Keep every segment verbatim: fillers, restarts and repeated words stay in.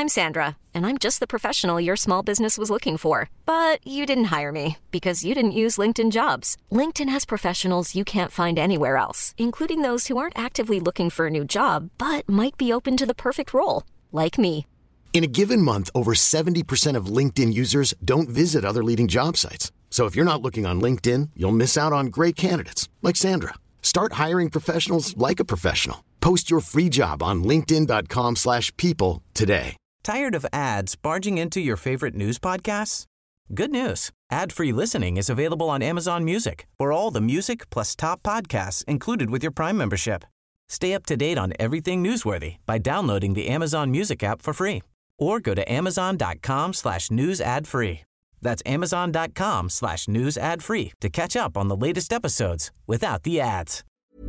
I'm Sandra, and I'm just the professional your small business was looking for. But you didn't hire me because you didn't use LinkedIn Jobs. LinkedIn has professionals you can't find anywhere else, including those who aren't actively looking for a new job, but might be open to the perfect role, like me. In a given month, over seventy percent of LinkedIn users don't visit other leading job sites. So if you're not looking on LinkedIn, you'll miss out on great candidates like Sandra. Start hiring professionals like a professional. Post your free job on linkedin dot com slash people today. Tired of ads barging into your favorite news podcasts? Good news. Ad-free listening is available on Amazon Music for all the music plus top podcasts included with your Prime membership. Stay up to date on everything newsworthy by downloading the Amazon Music app for free or go to amazon dot com slash news ad free. That's amazon dot com slash news ad free to catch up on the latest episodes without the ads.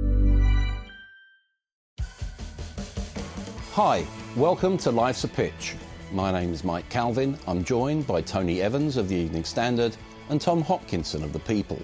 Hi, welcome to Life's a Pitch. My name is Mike Calvin. I'm joined by Tony Evans of the Evening Standard and Tom Hopkinson of The People.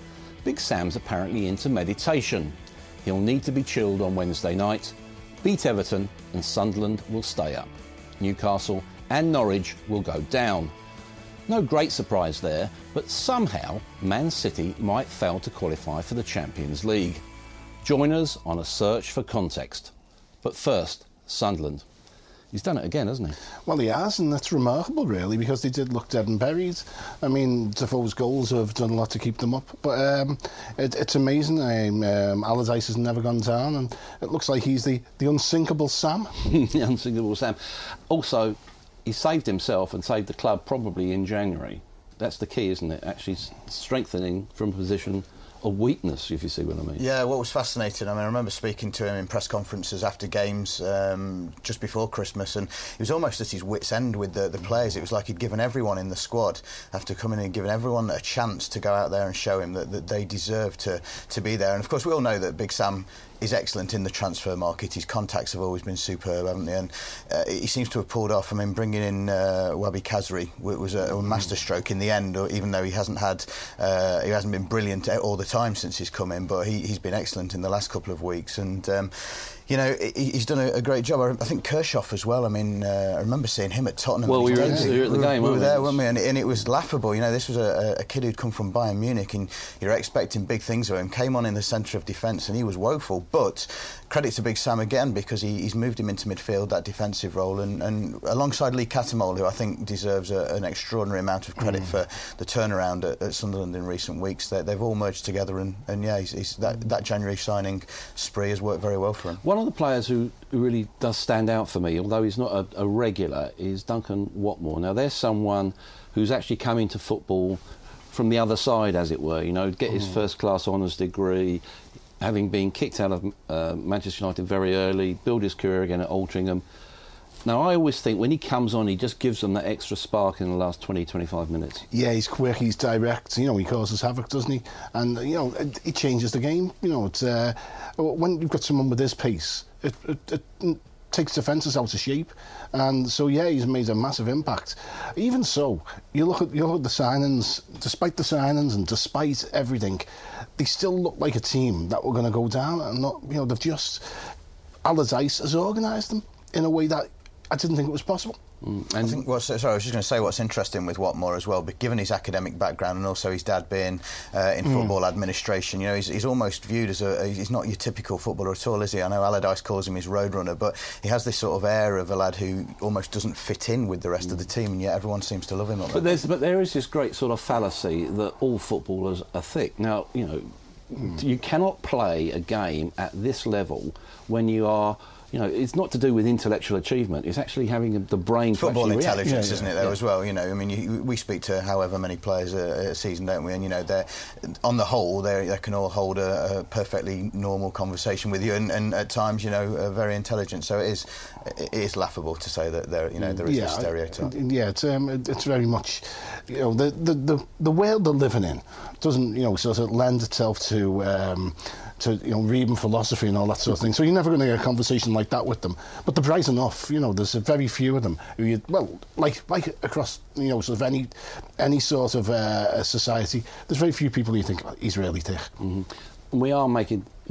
Big Sam's apparently into meditation. He'll need to be chilled on Wednesday night. Beat Everton and Sunderland will stay up. Newcastle and Norwich will go down. No great surprise there, but somehow Man City might fail to qualify for the Champions League. Join us on a search for context. But first, Sunderland. He's done it again, hasn't he? Well, he has, and that's remarkable, really, because they did look dead and buried. I mean, Defoe's goals have done a lot to keep them up, but um, it, it's amazing. Um, um, Allardyce has never gone down, and it looks like he's the, the unsinkable Sam. The unsinkable Sam. Also, he saved himself and saved the club probably in January. That's the key, isn't it? Actually strengthening from a position of weakness, if you see what I mean. Yeah, what was fascinating, I mean, I remember speaking to him in press conferences after games um, just before Christmas, and he was almost at his wit's end with the, the players. It was like he'd given everyone in the squad, after coming in and given everyone a chance to go out there and show him that, that they deserve to, to be there. And of course, we all know that Big Sam is excellent in the transfer market. His contacts have always been superb, haven't they? And uh, he seems to have pulled off. I mean, bringing in uh, Wabi Kazri was a, a masterstroke in the end, even though he hasn't had, uh, he hasn't been brilliant all the time since he's come in, but he, he's been excellent in the last couple of weeks. And um, you know, he's done a, a great job. I think Kirchhoff as well. I mean, uh, I remember seeing him at Tottenham. Well, we were, in, we were at the game, we weren't were we? there, weren't we? And, and it was laughable. You know, this was a, a kid who'd come from Bayern Munich, and you're expecting big things of him. Came on in the centre of defence, and he was woeful. But credit to Big Sam again, because he, he's moved him into midfield, that defensive role, and, and alongside Lee Catamol, who I think deserves a, an extraordinary amount of credit mm. for the turnaround at, at Sunderland in recent weeks. They, they've all merged together, and, and yeah, he's, he's, that, that January signing spree has worked very well for him. One of the players who who really does stand out for me, although he's not a, a regular, is Duncan Watmore. Now, there's someone who's actually come into football from the other side, as it were, you know, get his mm. first-class honours degree, having been kicked out of uh, Manchester United very early, build his career again at Altrincham. Now, I always think when he comes on, he just gives them that extra spark in the last twenty, twenty-five minutes. Yeah, he's quick, he's direct, you know, he causes havoc, doesn't he? And, you know, it, it changes the game. You know, it's, uh, when you've got someone with his pace, it, it, it takes defences out of shape. And so, yeah, he's made a massive impact. Even so, you look at, you look at the signings, despite the signings and despite everything, they still look like a team that were going to go down. And, not, you know, they've just... Allardyce has organised them in a way that I didn't think it was possible. Mm. And I think what's, sorry, I was just going to say what's interesting with Watmore as well, but given his academic background and also his dad being uh, in mm. football administration, you know, he's, he's almost viewed as a, he's not your typical footballer at all, is he? I know Allardyce calls him his roadrunner, but he has this sort of air of a lad who almost doesn't fit in with the rest mm. of the team, and yet everyone seems to love him. But, there's, but there is this great sort of fallacy that all footballers are thick. Now, you know, mm. you cannot play a game at this level when you are... You know, it's not to do with intellectual achievement. It's actually having the brain football to intelligence, yeah, yeah, isn't it? Though yeah. as well. You know, I mean, you, we speak to however many players a, a season, don't we? And you know, they're on the whole, they they can all hold a, a perfectly normal conversation with you, and, and at times, you know, are very intelligent. So it is, it is laughable to say that there, you know, there is yeah, this stereotype. Yeah, it's um, it's very much, you know, the the the, the world they're living in doesn't, you know, sort of lend itself to. Um, to, you know, reading philosophy and all that sort of thing. So you're never going to get a conversation like that with them. But they're bright enough, you know, there's a very few of them who you, well, like like across, you know, sort of any any sort of uh, society, there's very few people you think, oh, he's really thick. Mm-hmm. We are making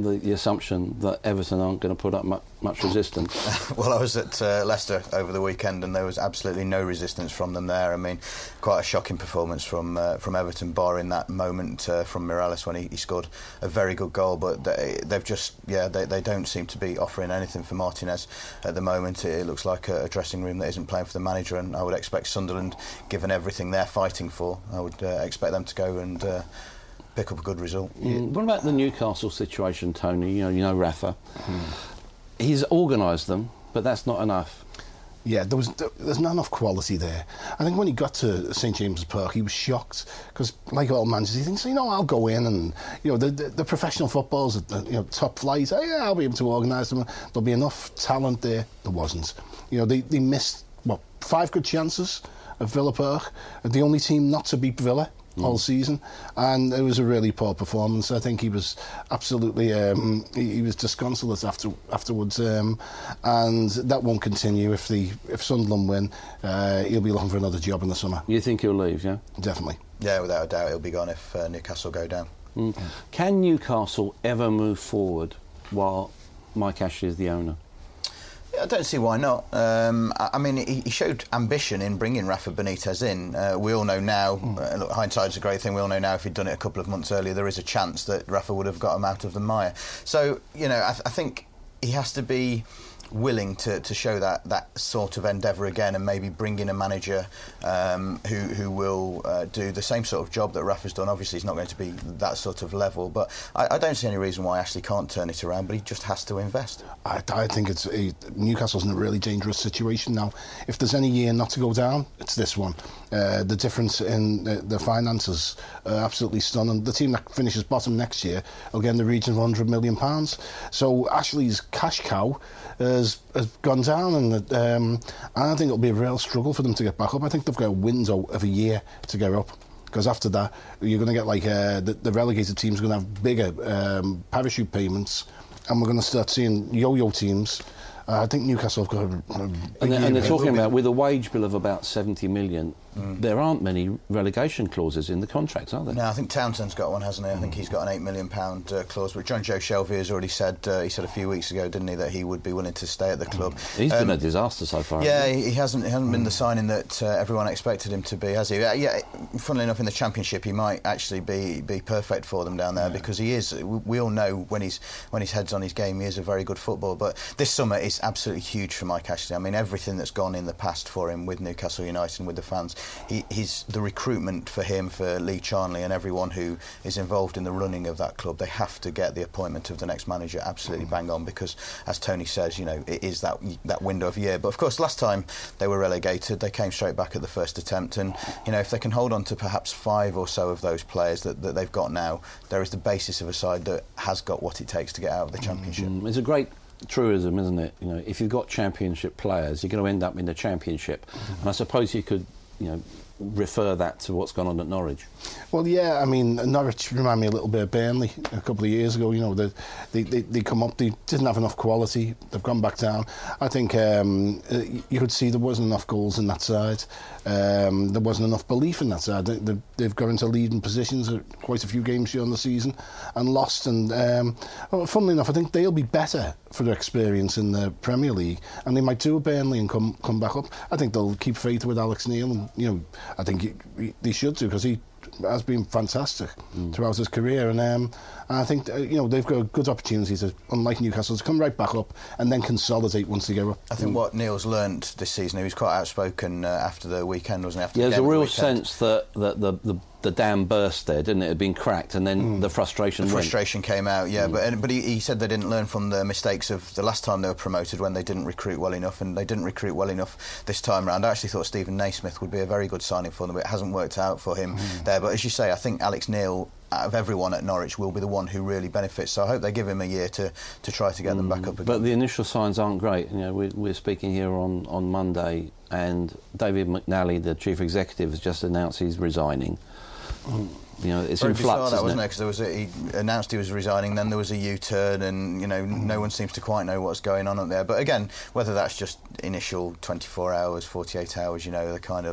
the, the assumption that Everton aren't going to put up much, much resistance? Well, I was at uh, Leicester over the weekend, and there was absolutely no resistance from them there. I mean, quite a shocking performance from uh, from Everton, barring that moment uh, from Mirallas when he, he scored a very good goal. But they, they've just, yeah, they, they don't seem to be offering anything for Martinez at the moment. It, it looks like a, a dressing room that isn't playing for the manager, and I would expect Sunderland, given everything they're fighting for, I would uh, expect them to go and uh, pick up a good result. Mm. What about the Newcastle situation, Tony? You know, you know Rafa. Mm. He's organised them, but that's not enough. Yeah, there was there's not enough quality there. I think when he got to St James's Park, he was shocked because, like all managers, he thinks, you know, I'll go in and, you know, the the, the professional football's at the, you know, top flight. Oh, yeah, I'll be able to organise them. There'll be enough talent there. There wasn't. You know, they they missed what five good chances at Villa Park. The only team not to beat Villa Mm. all season, and it was a really poor performance. I think he was absolutely um, he, he was disconsolate after afterwards, um, and that won't continue if the if Sunderland win. Uh, he'll be looking for another job in the summer. You think he'll leave? Yeah, definitely. Yeah, without a doubt, he'll be gone if uh, Newcastle go down. Mm. Can Newcastle ever move forward while Mike Ashley is the owner? I don't see why not. Um, I, I mean, he, he showed ambition in bringing Rafa Benitez in. Uh, we all know now, mm. uh, look, hindsight's a great thing, we all know now if he'd done it a couple of months earlier, there is a chance that Rafa would have got him out of the mire. So, you know, I, th- I think he has to be willing to, to show that, that sort of endeavour again, and maybe bring in a manager um, who who will uh, do the same sort of job that Rafa's done. Obviously, it's not going to be that sort of level, but I, I don't see any reason why Ashley can't turn it around, but he just has to invest. I, I think it's a, Newcastle's in a really dangerous situation now. If there's any year not to go down, it's this one. Uh, the difference in the, the finances are absolutely stunning. The team that finishes bottom next year will get in the region of one hundred million pounds. So Ashley's cash cow has, has gone down, and um, I think it'll be a real struggle for them to get back up. I think they've got a window of a year to get up, because after that you're going to get like uh, the, the relegated teams are going to have bigger um, parachute payments, and we're going to start seeing yo-yo teams. Uh, I think Newcastle have got a, a big and, they're, and they're talking be... about, with a wage bill of about seventy million, mm. there aren't many relegation clauses in the contracts, are there? No, I think Townsend's got one, hasn't he? I think he's got an eight million pound uh, clause, but John Joe Shelby has already said, uh, he said a few weeks ago, didn't he, that he would be willing to stay at the club. He's um, been a disaster so far. Yeah, he, he hasn't he hasn't mm. been the signing that uh, everyone expected him to be, has he? Uh, yeah, funnily enough, in the Championship, he might actually be be perfect for them down there, yeah. because he is. We, we all know when he's when his head's on his game, he is a very good footballer. But this summer is absolutely huge for Mike Ashley. I mean, everything that's gone in the past for him with Newcastle United and with the fans, he, he's the recruitment for him, for Lee Charnley and everyone who is involved in the running of that club. They have to get the appointment of the next manager absolutely bang on, because, as Tony says, you know, it is that that window of a year. But of course, last time they were relegated, they came straight back at the first attempt, and you know, if they can hold on to perhaps five or so of those players that, that they've got now, there is the basis of a side that has got what it takes to get out of the Championship. Mm, it's a great truism, isn't it? You know, if you've got Championship players, you're going to end up in the Championship. Mm-hmm. And I suppose you could, you know, refer that to what's gone on at Norwich. Well, yeah, I mean, Norwich remind me a little bit of Burnley a couple of years ago. You know, they they, they, they come up, they didn't have enough quality, they've gone back down. I think um, you could see there wasn't enough goals in that side. Um, there wasn't enough belief in that side. They, they've got into leading positions at quite a few games during the season and lost. And um, well, funnily enough, I think they'll be better for their experience in the Premier League, and they might do a Burnley and come come back up. I think they'll keep faith with Alex Neil, and you know, I think he, he, they should do, because he has been fantastic mm. throughout his career, and, um, and I think uh, you know, they've got a good opportunity to, unlike Newcastle, to come right back up and then consolidate once they go up. I think mm. what Neil's learnt this season, he was quite outspoken uh, after the weekend, wasn't he? After yeah, the there's a real the sense that, that the, the the dam burst there, didn't it? It had been cracked, and then mm. the frustration the went. frustration came out, yeah. Mm. But but he, he said they didn't learn from the mistakes of the last time they were promoted, when they didn't recruit well enough, and they didn't recruit well enough this time round. I actually thought Stephen Naismith would be a very good signing for them, but it hasn't worked out for him mm. there. But as you say, I think Alex Neil, out of everyone at Norwich, will be the one who really benefits. So I hope they give him a year to, to try to get mm. them back up again. But the initial signs aren't great. You know, we're, we're speaking here on, on Monday, and David McNally, the chief executive, has just announced he's resigning. Mm. You know, it's Very in flux, bizarre, that, isn't wasn't it? it? Because there was a, he announced he was resigning, then there was a U-turn, and you know, mm. no one seems to quite know what's going on up there. But again, whether that's just initial twenty-four hours, forty-eight hours, you know, the kind of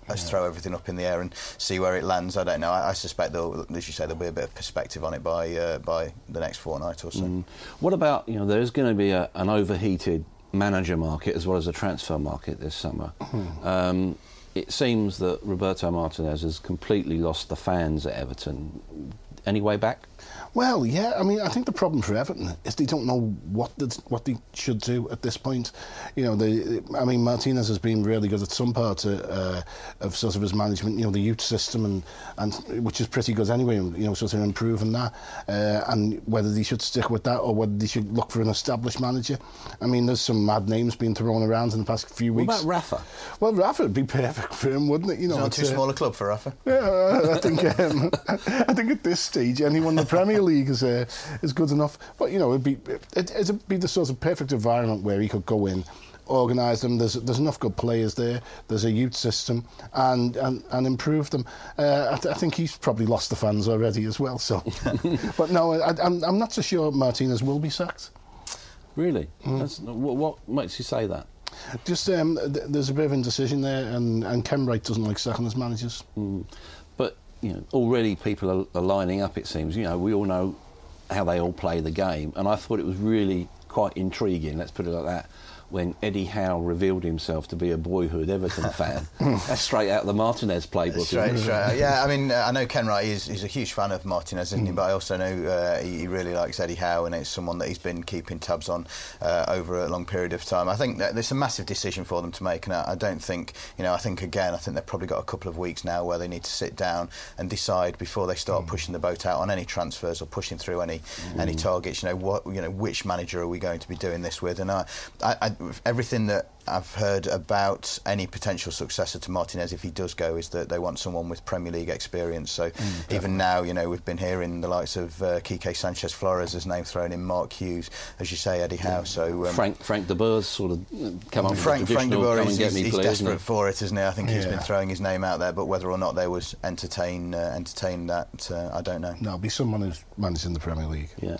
let's yeah. throw everything up in the air and see where it lands. I don't know. I, I suspect, there'll, as you say, there'll be a bit of perspective on it by uh, by the next fortnight or so. Mm. What about, you know, there's going to be a, an overheated manager market as well as a transfer market this summer. Mm. Um, it seems that Roberto Martinez has completely lost the fans at Everton. Any way back? Well, yeah, I mean, I think the problem for Everton is they don't know what the, what they should do at this point. You know, they, I mean, Martinez has been really good at some parts of, uh, of sort of his management, you know, the youth system, and, and which is pretty good anyway, you know, sort of improving that. Uh, and whether they should stick with that or whether they should look for an established manager. I mean, there's some mad names being thrown around in the past few weeks. What about Rafa? Well, Rafa would be perfect for him, wouldn't it? You know, it's not it's too uh, small a club for Rafa. Yeah, I think um, I think at this stage, anyone in the Premier League is uh, is good enough. But you know, it'd be it, it'd be the sort of perfect environment where he could go in, organise them. There's there's enough good players there. There's a youth system, and and, and improve them. Uh, I, th- I think he's probably lost the fans already as well. So, but no, I, I'm I'm not so sure Martinez will be sacked. Really? Mm. That's, what, what makes you say that? Just um, th- there's a bit of indecision there, and and Ken Wright doesn't like sacking his managers. Mm. But you know, already people are, are lining up. It seems. You know, we all know how they all play the game, and I thought it was really quite intriguing, let's put it like that, when Eddie Howe revealed himself to be a boyhood Everton fan. That's straight out of the Martinez playbook. Straight, straight out. Yeah, I mean, I know Ken Wright is he's a huge fan of Martinez, isn't he? But I also know uh, he, he really likes Eddie Howe, and it's someone that he's been keeping tabs on uh, over a long period of time. I think that there's a massive decision for them to make, and I, I don't think, you know, I think again, I think they've probably got a couple of weeks now where they need to sit down and decide before they start mm. pushing the boat out on any transfers or pushing through any mm. any targets. You know, what, you know, which manager are we going to be doing this with? And I, I, I everything that I've heard about any potential successor to Martinez, if he does go, is that they want someone with Premier League experience. So mm, even now, you know, we've been hearing the likes of uh, Quique Sanchez Flores as name thrown in, Mark Hughes, as you say, Eddie Howe. So um, Frank Frank de Boer's sort of come on. Frank Frank de Boer is he's, he's players, desperate for it, isn't he? I think yeah. he's been throwing his name out there, but whether or not they would entertain uh, entertain that, uh, I don't know. No, it'll be someone who's managing the Premier League. Yeah.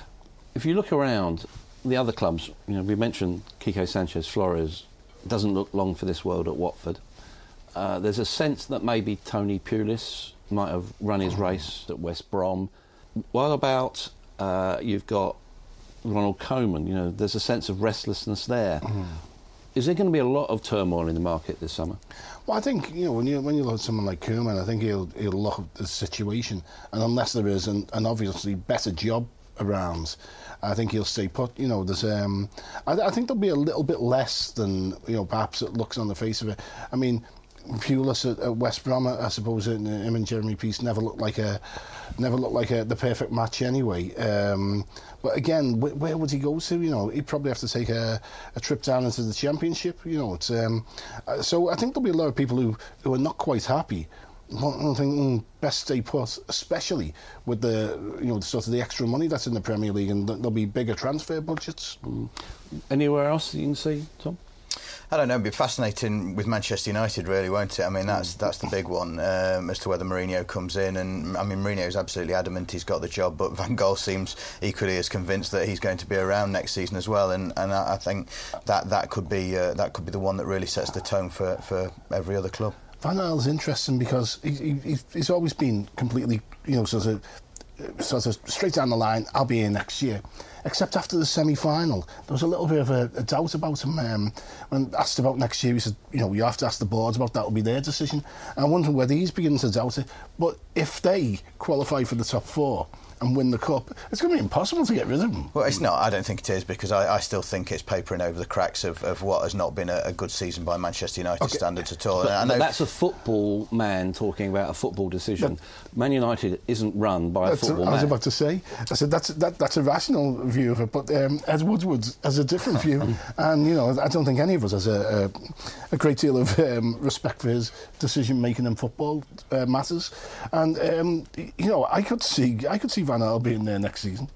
If you look around the other clubs, you know, we mentioned Quique Sanchez Flores doesn't look long for this world at Watford. Uh, there's a sense that maybe Tony Pulis might have run his race at West Brom. What about uh, you've got Ronald Koeman? You know, there's a sense of restlessness there. Mm. Is there going to be a lot of turmoil in the market this summer? Well, I think, you know, when you when you look at someone like Koeman, I think he'll he'll look at the situation, and unless there is an, an obviously better job around, I think he'll stay put. You know, there's um, I, I think there'll be a little bit less than, you know, perhaps it looks on the face of it. I mean, Pulis at, at West Brom, I suppose, in, him and Jeremy Peace never looked like a never looked like a, the perfect match anyway. Um, but again, wh- where would he go to? You know, he'd probably have to take a, a trip down into the Championship. You know, it's um, uh, so I think there'll be a lot of people who, who are not quite happy. I think mm, best stay put, especially with the, you know, sort of the extra money that's in the Premier League, and there'll be bigger transfer budgets. Mm. Anywhere else you can see, Tom? I don't know. It'll be fascinating with Manchester United, really, won't it? I mean, that's that's the big one um, as to whether Mourinho comes in. And I mean, Mourinho's absolutely adamant he's got the job, but Van Gaal seems equally as convinced that he's going to be around next season as well. And and I, I think that that could be uh, that could be the one that really sets the tone for for every other club. Van Gaal's interesting because he, he, he's always been completely, you know, sort of, sort of straight down the line. I'll be here next year. Except after the semi-final, there was a little bit of a, a doubt about him. Um, when asked about next year, he said, you know, you have to ask the board about that. Will be their decision. And I'm wondering whether he's beginning to doubt it. But if they qualify for the top four and win the cup, it's going to be impossible to get rid of him. Well, it's not. I don't think it is, because I, I still think it's papering over the cracks of, of what has not been a, a good season by Manchester United okay. standards at all. But, I know but that's a football man talking about a football decision. But Man United isn't run by a football a, man. I was about to say, I said that's that, that's a rational view of it, but um, Ed Woodward has a different view, and you know, I don't think any of us has a, a, a great deal of um, respect for his decision making in football uh, matters. And um, you know, I could see I could see Van Gaal being there next season.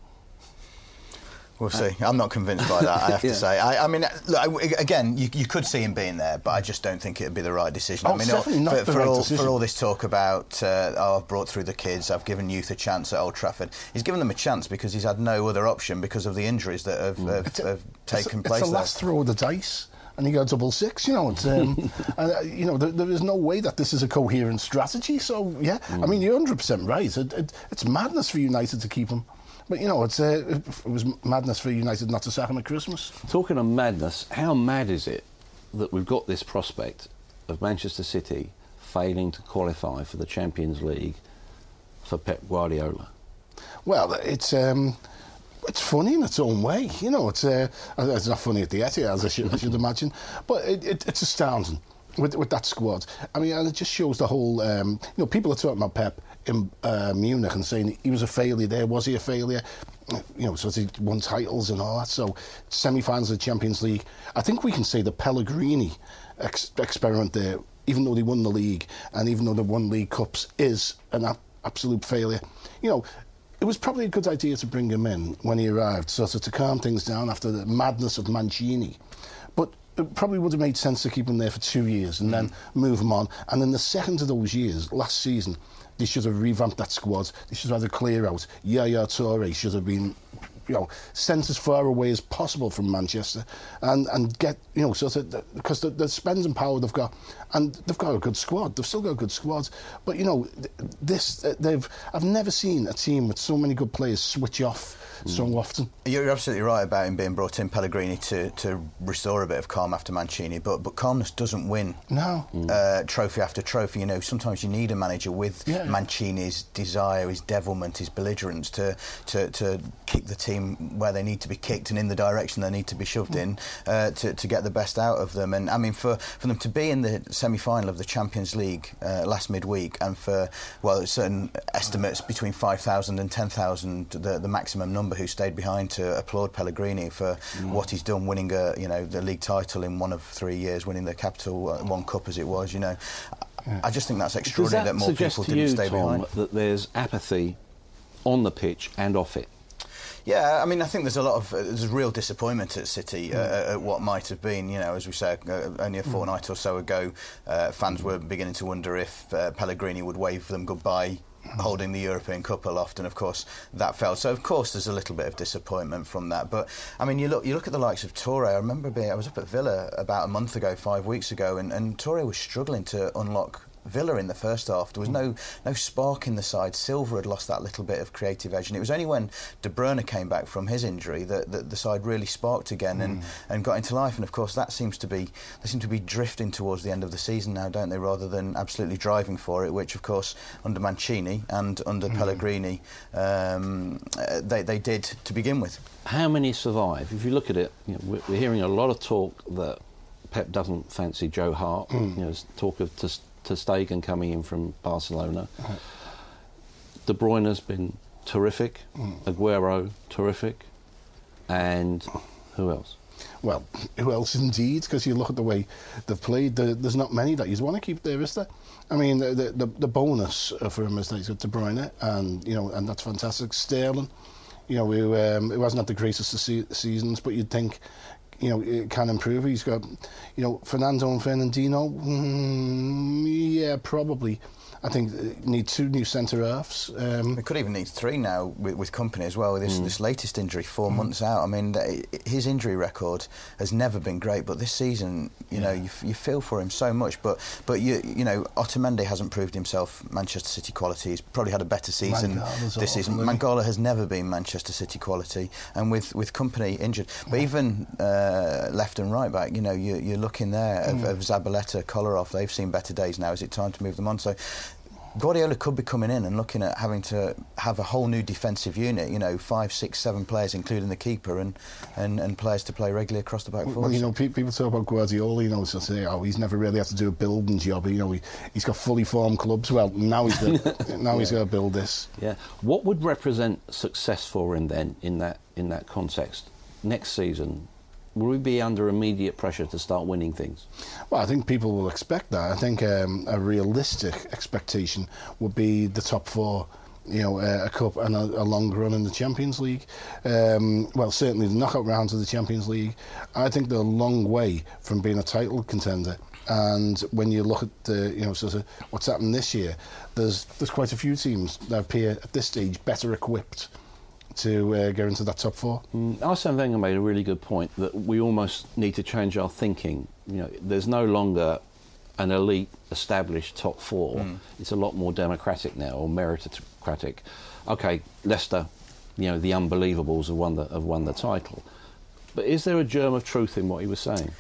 We'll see. I'm not convinced by that, I have yeah. to say. I, I mean, look, again, you, you could see him being there, but I just don't think it would be the right decision. Oh, I mean, it's definitely not for, the for right all, decision. For all this talk about, uh, oh, I've brought through the kids, I've given youth a chance at Old Trafford, he's given them a chance because he's had no other option because of the injuries that have, mm. have, have taken it's, place it's the there. last throw of the dice. and he got double six. You know, it's, um, and, uh, you know, there, there is no way that this is a coherent strategy. So yeah, mm. I mean, you're one hundred percent right. It, it, it's madness for United to keep him. But, you know, it's, uh, it, it was madness for United not to sack him at Christmas. Talking of madness, how mad is it that we've got this prospect of Manchester City failing to qualify for the Champions League for Pep Guardiola? Well, it's um, it's funny in its own way. You know, it's uh, it's not funny at the Etihad, as I should, I should imagine, but it, it, it's astounding with with that squad. I mean, and it just shows the whole. Um, you know, people are talking about Pep in uh, Munich and saying he was a failure there. Was he a failure? You know, so he won titles and all that. So semi-finals of the Champions League. I think we can say the Pellegrini ex- experiment there, even though they won the league and even though they won League Cups, is an a- absolute failure. You know, it was probably a good idea to bring him in when he arrived, so to calm things down after the madness of Mancini. But it probably would have made sense to keep him there for two years and mm. then move him on. And in the second of those years, last season, they should have revamped that squad. They should have had a clear out. Yaya Toure should have been, you know, sent as far away as possible from Manchester, and and get, you know, sort of, because the, the spending power they've got, and they've got a good squad. They've still got a good squad, but you know, this they've. I've never seen a team with so many good players switch off so often. You're absolutely right about him being brought in, Pellegrini, to, to restore a bit of calm after Mancini, but but calmness doesn't win. No. Uh, trophy after trophy, you know, sometimes you need a manager with yeah. Mancini's desire, his devilment, his belligerence to, to, to kick the team where they need to be kicked and in the direction they need to be shoved in uh, to, to get the best out of them. And I mean, for, for them to be in the semi-final of the Champions League uh, last midweek, and for, well, certain estimates between five thousand and ten thousand, the, the maximum number who stayed behind to applaud Pellegrini for mm. what he's done, winning a, you know, the league title in one of three years, winning the Capital uh, One Cup as it was, you know. Yeah. I just think that's extraordinary that, that more people didn't you, stay Tom, behind. That there's apathy on the pitch and off it? Yeah, I mean, I think there's a lot of uh, there's real disappointment at City uh, mm. at what might have been. You know, as we said, uh, only a fortnight mm. or so ago, uh, fans were beginning to wonder if uh, Pellegrini would wave them goodbye, holding the European Cup aloft, and of course that failed. So of course there's a little bit of disappointment from that. But I mean, you look you look at the likes of Toure. I remember being I was up at Villa about a month ago, five weeks ago, and, and Toure was struggling to unlock Villa in the first half. There was no no spark in the side. Silva had lost that little bit of creative edge, and it was only when De Bruyne came back from his injury that, that the side really sparked again mm. and, and got into life. And of course that seems to be they seem to be drifting towards the end of the season now, don't they, rather than absolutely driving for it, which of course under Mancini and under mm. Pellegrini um, they, they did to begin with. How many survive? If you look at it, you know, we're, we're hearing a lot of talk that Pep doesn't fancy Joe Hart. Mm. You know, talk of to Ter Stegen coming in from Barcelona. Uh-huh. De Bruyne's been terrific. Mm. Aguero, terrific. And who else? Well, who else indeed? Because you look at the way they've played, the, there's not many that you want to keep there, is there? I mean, the the, the bonus for him is that he's got De Bruyne, and you know, and that's fantastic. Sterling, you know, who um, who hasn't had the greatest of se- seasons, but you'd think, you know, it can improve. He's got, you know, Fernando and Fernandinho. Mm, yeah, probably. I think need two new centre halves. Um, we could even need three now with, with Kompany as well. With this, mm. this latest injury, four mm. months out. I mean, th- his injury record has never been great, but this season, you yeah. know, you, f- you feel for him so much. But but you you know, Otamendi hasn't proved himself Manchester City quality. He's probably had a better season Mangala's this season. Mangala has never been Manchester City quality, and with with Kompany injured, but yeah. even uh, left and right back, you know, you, you're looking there mm. of, of Zabaleta, Kolarov. They've seen better days now. Is it time to move them on? So Guardiola could be coming in and looking at having to have a whole new defensive unit, you know, five, six, seven players, including the keeper, and, and, and players to play regularly across the back four. Well, you know, pe- people talk about Guardiola, you know, so say, oh, he's never really had to do a building job. You know, he, he's got fully formed clubs. Well, now he's got, now yeah. he's got to build this. Yeah. What would represent success for him then in that in that context next season? Will we be under immediate pressure to start winning things? Well, I think people will expect that. I think um, a realistic expectation would be the top four, you know, uh, a cup and a, a long run in the Champions League. Um, well, certainly the knockout rounds of the Champions League. I think they're a long way from being a title contender. And when you look at the, you know, sort of what's happened this year, there's there's quite a few teams that appear at this stage better equipped to uh, get into that top four. Mm, Arsene Wenger made a really good point that we almost need to change our thinking. You know, there's no longer an elite established top four. Mm. It's a lot more democratic now, or meritocratic. Okay, Leicester, you know, the unbelievables have won the, have won the title. But is there a germ of truth in what he was saying?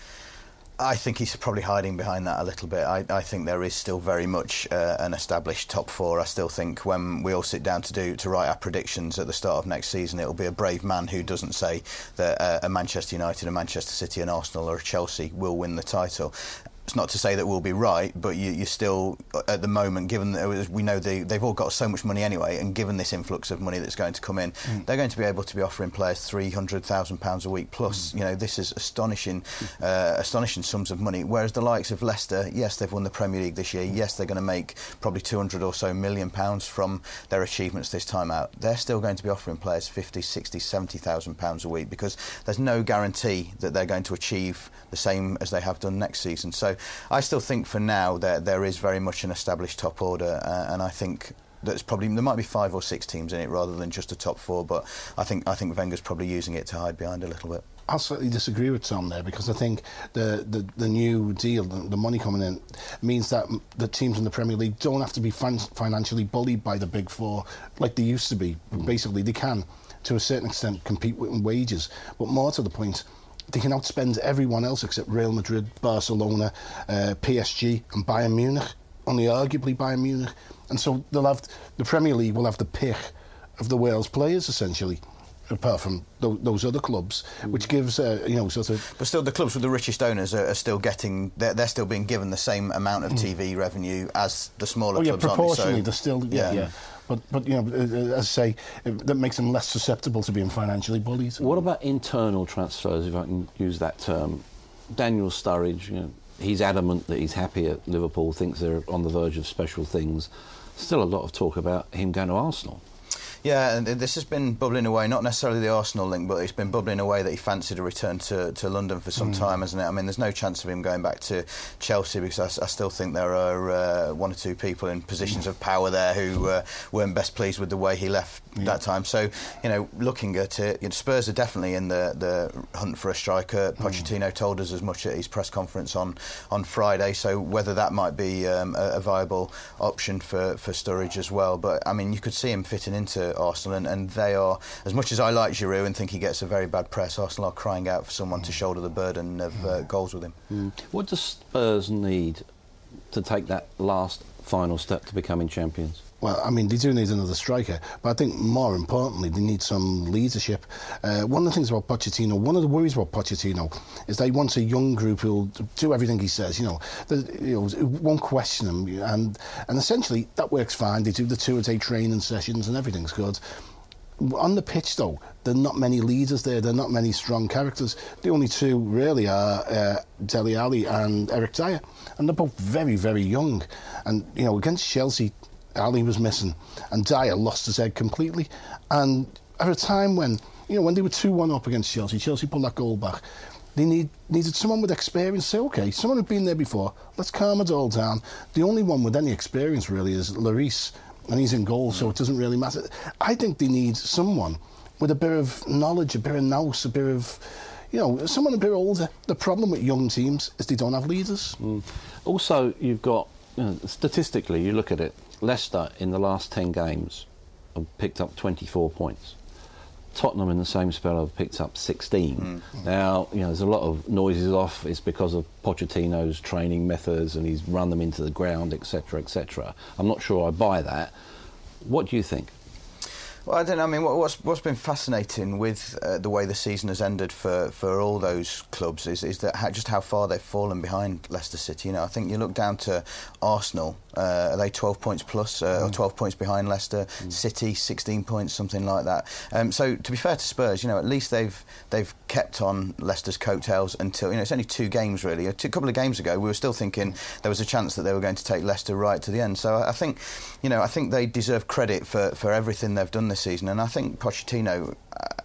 I think he's probably hiding behind that a little bit. I, I think there is still very much uh, an established top four. I still think when we all sit down to do to write our predictions at the start of next season, it'll be a brave man who doesn't say that uh, a Manchester United, a Manchester City, an Arsenal or a Chelsea will win the title. It's not to say that we'll be right, but you, you're still, at the moment, given that we know they, they've all got so much money anyway, and given this influx of money that's going to come in, mm. they're going to be able to be offering players three hundred thousand pounds a week plus. Mm. You know, this is astonishing, uh, astonishing sums of money. Whereas the likes of Leicester, yes, they've won the Premier League this year. Yes, they're going to make probably two hundred or so million pounds from their achievements this time out. They're still going to be offering players fifty, sixty, seventy thousand pounds a week because there's no guarantee that they're going to achieve the same as they have done next season. So I still think for now there there is very much an established top order, uh, and I think that's probably there might be five or six teams in it rather than just a top four. But I think I think Wenger's probably using it to hide behind a little bit. I'll slightly disagree with Tom there because I think the the, the new deal, the, the money coming in, means that the teams in the Premier League don't have to be fin- financially bullied by the big four like they used to be. Mm. Basically, they can, to a certain extent, compete with wages, but more to the point, they can outspend everyone else except Real Madrid, Barcelona, uh, P S G and Bayern Munich, only arguably Bayern Munich. And so they'll have, the Premier League will have the pick of the world's players, essentially, apart from th- those other clubs, which gives, uh, you know, sort of... But still, the clubs with the richest owners are, are still getting, they're, they're still being given the same amount of mm. T V revenue as the smaller oh, yeah, clubs, proportionally, aren't they? So, they're still... Yeah, yeah. yeah. But, but you know, as I say, that makes them less susceptible to being financially bullied. What about internal transfers, if I can use that term? Daniel Sturridge, you know, he's adamant that he's happy at Liverpool, thinks they're on the verge of special things. Still a lot of talk about him going to Arsenal. Yeah, and this has been bubbling away, not necessarily the Arsenal link, but it's been bubbling away that he fancied a return to, to London for some mm. time, hasn't it? I mean, there's no chance of him going back to Chelsea because I, I still think there are uh, one or two people in positions of power there who uh, weren't best pleased with the way he left yeah. that time. So, you know, looking at it, you know, Spurs are definitely in the, the hunt for a striker. Pochettino mm. told us as much at his press conference on, on Friday, so whether that might be um, a, a viable option for, for Sturridge as well. But, I mean, you could see him fitting into Arsenal, and, and they are, as much as I like Giroud and think he gets a very bad press, Arsenal are crying out for someone mm. to shoulder the burden of uh, goals with him. Mm. What does Spurs need to take that last final step to becoming champions? Well, I mean, they do need another striker, but I think more importantly, they need some leadership. Uh, one of the things about Pochettino, one of the worries about Pochettino is that he wants a young group who'll do everything he says, you know, that, you know, won't question him, and and essentially that works fine. They do the two-a-day training sessions and everything's good. On the pitch, though, there are not many leaders there. There are not many strong characters. The only two really are uh, Dele Alli and Eric Dyer, and they're both very, very young. And you know, against Chelsea, Ali was missing, and Dyer lost his head completely. And at a time when, you know, when they were two one up against Chelsea, Chelsea pulled that goal back. They need, needed someone with experience. Say, OK, someone who'd been there before, let's calm it all down. The only one with any experience, really, is Lloris, and he's in goal, so it doesn't really matter. I think they need someone with a bit of knowledge, a bit of nous, a bit of, you know, someone a bit older. The problem with young teams is they don't have leaders. Mm. Also, you've got, you know, statistically, you look at it, Leicester in the last ten games have picked up twenty-four points. Tottenham in the same spell have picked up sixteen. Mm. Now, you know, there's a lot of noises off. It's because of Pochettino's training methods and he's run them into the ground, et cetera, et cetera. I'm not sure I buy that. What do you think? Well, I don't know. I mean, what, what's what's been fascinating with uh, the way the season has ended for, for all those clubs is is that how, just how far they've fallen behind Leicester City. You know, I think you look down to Arsenal. Uh, are they twelve points plus, uh, mm. or twelve points behind Leicester? Mm. City sixteen points, something like that. Um, so to be fair to Spurs, you know, at least they've they've kept on Leicester's coattails until, you know, it's only two games really. A, two, a couple of games ago, we were still thinking there was a chance that they were going to take Leicester right to the end. So I, I think, you know, I think they deserve credit for for everything they've done this season, and I think Pochettino,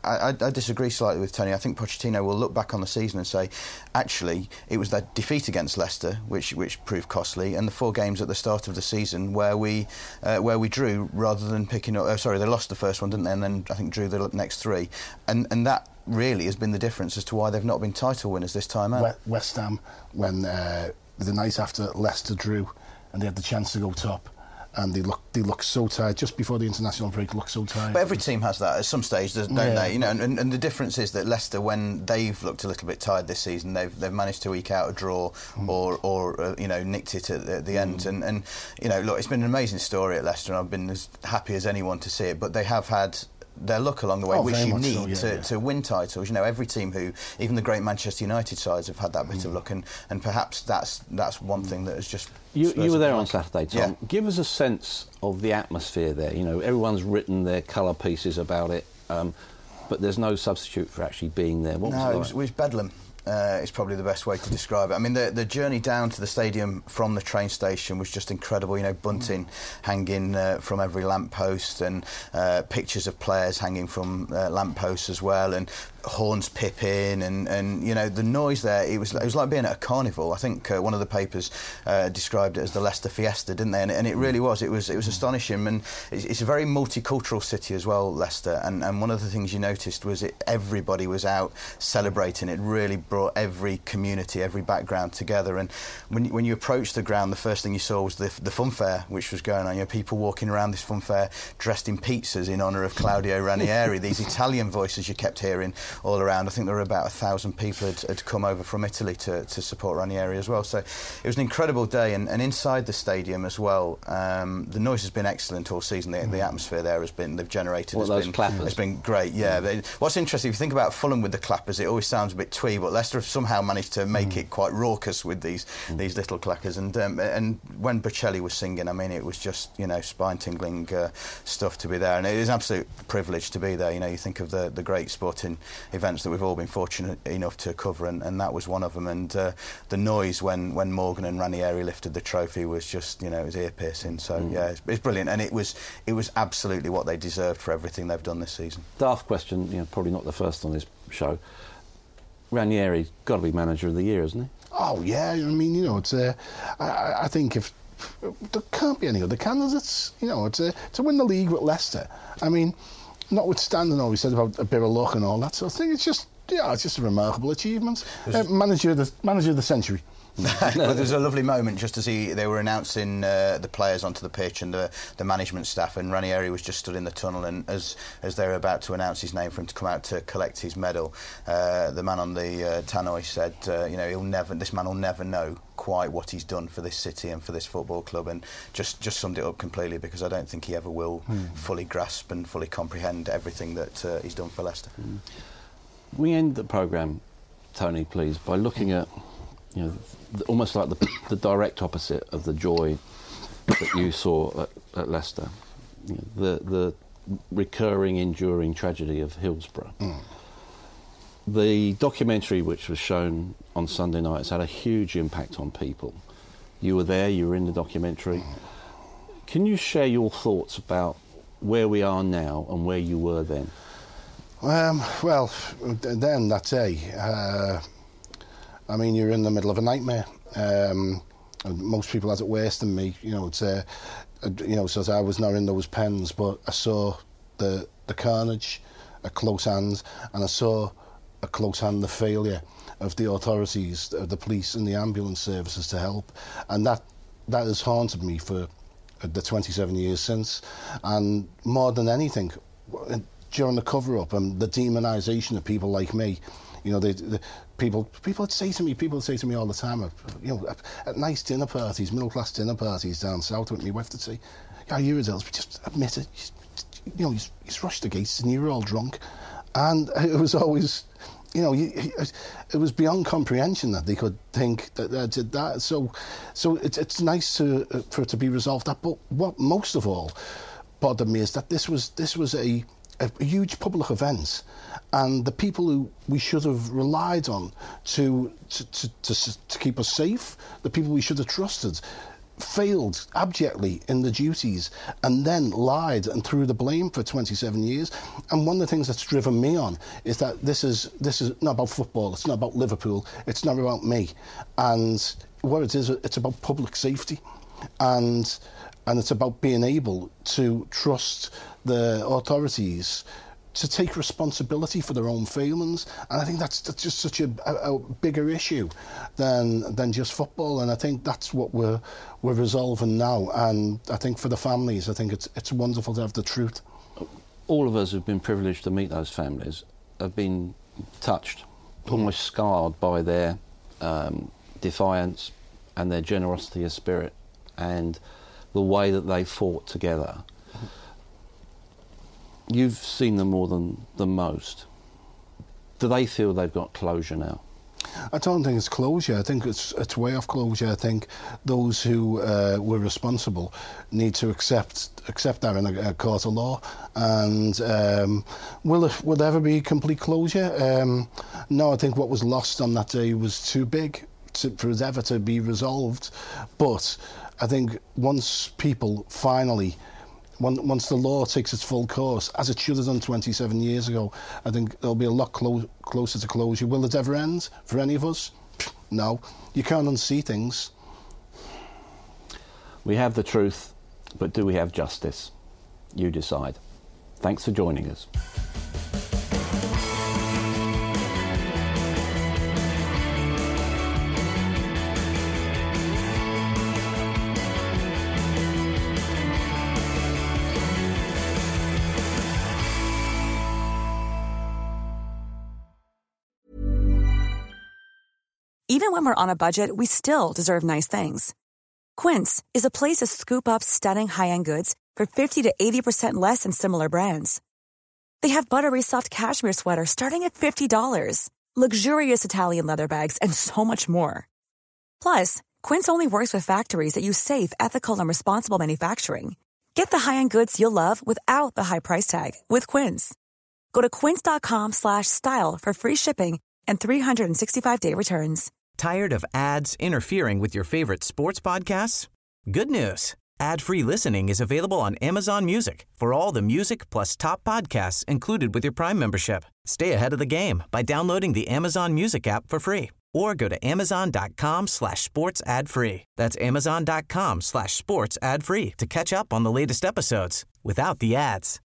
I, I disagree slightly with Tony. I think Pochettino will look back on the season and say, actually, it was that defeat against Leicester which which proved costly, and the four games at the start of the season where we uh, where we drew rather than picking up. Oh, sorry, they lost the first one, didn't they? And then I think drew the next three, and and that really has been the difference as to why they've not been title winners this time out. West Ham, when uh, the night after Leicester drew, and they had the chance to go top. And they look they look so tired just before the international break. Look so tired. But every team has that at some stage, don't yeah. they? You know, and, and the difference is that Leicester, when they've looked a little bit tired this season, they've they've managed to eke out a draw mm. or or uh, you know nicked it at the, at the mm. end. And and you know, look, it's been an amazing story at Leicester, and I've been as happy as anyone to see it. But they have had their luck along the way, oh, which you need so, yeah, to, yeah. to win titles. You know, every team who, even the great Manchester United sides, have had that bit mm. of luck, and, and perhaps that's that's one thing that has just. You, you were there on Saturday, Tom. Yeah. Give us a sense of the atmosphere there. You know, everyone's written their colour pieces about it, um, but there's no substitute for actually being there. What was no, it like? it was, it was bedlam. Uh, is probably the best way to describe it. I mean, the the journey down to the stadium from the train station was just incredible. You know, bunting hanging uh, from every lamppost, and uh, pictures of players hanging from uh, lampposts as well, and horns pipping, and, and you know the noise there. It was it was like being at a carnival. I think uh, one of the papers uh, described it as the Leicester Fiesta, didn't they? And, and it really was. It was it was astonishing, and it's, it's a very multicultural city as well, Leicester. And, and one of the things you noticed was it, everybody was out celebrating. It really brought every community, every background together. And when when you approached the ground, the first thing you saw was the the fun fair which was going on. You know, people walking around this fun fair dressed in pizzas in honour of Claudio Ranieri. These Italian voices you kept hearing all around. I think there were about a thousand people had, had come over from Italy to, to support Ranieri as well. So it was an incredible day, and, and inside the stadium as well, um, the noise has been excellent all season. The, the atmosphere there has been, they've generated, what, has, those been, clappers? has been great. Yeah. Mm. What's interesting, if you think about Fulham with the clappers, it always sounds a bit twee, but Leicester have somehow managed to make mm. it quite raucous with these mm. these little clackers. And um, and when Bocelli was singing, I mean, it was just, you know, spine-tingling uh, stuff to be there. And it is an absolute privilege to be there. You know, you think of the, the great sporting events that we've all been fortunate enough to cover, and, and that was one of them. And uh, the noise when, when Morgan and Ranieri lifted the trophy was just, you know, it was ear-piercing. So, mm. yeah, it's, it's brilliant. And it was it was absolutely what they deserved for everything they've done this season. Daft question, you know, probably not the first on this show. Ranieri's got to be manager of the year, isn't he? Oh, yeah. I mean, you know, it's. Uh, I, I think if there can't be any other candidates, you know, it's uh, to win the league with Leicester. I mean, notwithstanding all we said about a bit of luck and all that sort of thing, it's just, yeah, it's just a remarkable achievement. Uh, manager of the manager of the century. Well, there was a lovely moment just to see they were announcing uh, the players onto the pitch and the, the management staff, and Ranieri was just stood in the tunnel, and as as they were about to announce his name for him to come out to collect his medal, uh, the man on the uh, tannoy said, uh, you know, he'll never, this man will never know quite what he's done for this city and for this football club, and just, just summed it up completely, because I don't think he ever will hmm. fully grasp and fully comprehend everything that uh, he's done for Leicester. Hmm. We end the programme, Tony, please, by looking at, you know, almost like the, the direct opposite of the joy that you saw at, at Leicester, you know, the the recurring, enduring tragedy of Hillsborough. Mm. The documentary which was shown on Sunday night has had a huge impact on people. You were there, you were in the documentary. Mm. Can you share your thoughts about where we are now and where you were then? Um, well, then that day, uh, I mean, you're in the middle of a nightmare. Um, most people had it worse than me. You know, it's, uh, you know, so I was not in those pens, but I saw the the carnage at close hand, and I saw at close hand the failure of the authorities, of the police and the ambulance services to help, and that that has haunted me for the twenty-seven years since. And more than anything, during the cover-up and the demonisation of people like me, you know, they, the people people would say to me, people would say to me all the time, you know, at, at nice dinner parties, middle-class dinner parties down south with me, we have to say, yeah, you're adults, but just admit it. You know, you just rushed the gates and you were all drunk. And it was always, you know, it was beyond comprehension that they could think that they did that. So, so it's it's nice to for it to be resolved. That, but what most of all bothered me is that this was this was a a huge public event, and the people who we should have relied on to to, to to to keep us safe, the people we should have trusted, failed abjectly in the duties and then lied and threw the blame for twenty-seven years. And one of the things that's driven me on is that this is this is not about football, it's not about Liverpool, it's not about me. And what it is, it's about public safety. And and it's about being able to trust the authorities to take responsibility for their own failings. And I think that's, that's just such a, a, a bigger issue than than just football. And I think that's what we're we're resolving now. And I think for the families, I think it's it's wonderful to have the truth. All of us who've been privileged to meet those families have been touched, almost scarred by their um, defiance and their generosity of spirit and the way that they fought together. You've seen them more than, than most. Do they feel they've got closure now? I don't think it's closure. I think it's it's way off closure. I think those who uh, were responsible need to accept accept that in a, a court of law. And um, will it will there ever be complete closure? Um, no, I think what was lost on that day was too big to, for it ever to be resolved. But I think once people finally, once the law takes its full course, as it should have done twenty-seven years ago, I think there'll be a lot clo- closer to closure. Will it ever end for any of us? No. You can't unsee things. We have the truth, but do we have justice? You decide. Thanks for joining us. Even when we're on a budget, we still deserve nice things. Quince is a place to scoop up stunning high-end goods for fifty to eighty percent less than similar brands. They have buttery soft cashmere sweaters starting at fifty dollars, luxurious Italian leather bags, and so much more. Plus, Quince only works with factories that use safe, ethical, and responsible manufacturing. Get the high-end goods you'll love without the high price tag with Quince. Go to quince.com slash style for free shipping and three sixty-five day returns. Tired of ads interfering with your favorite sports podcasts? Good news. Ad-free listening is available on Amazon Music for all the music plus top podcasts included with your Prime membership. Stay ahead of the game by downloading the Amazon Music app for free or go to amazon.com slash sports ad free. That's amazon.com slash sports ad free to catch up on the latest episodes without the ads.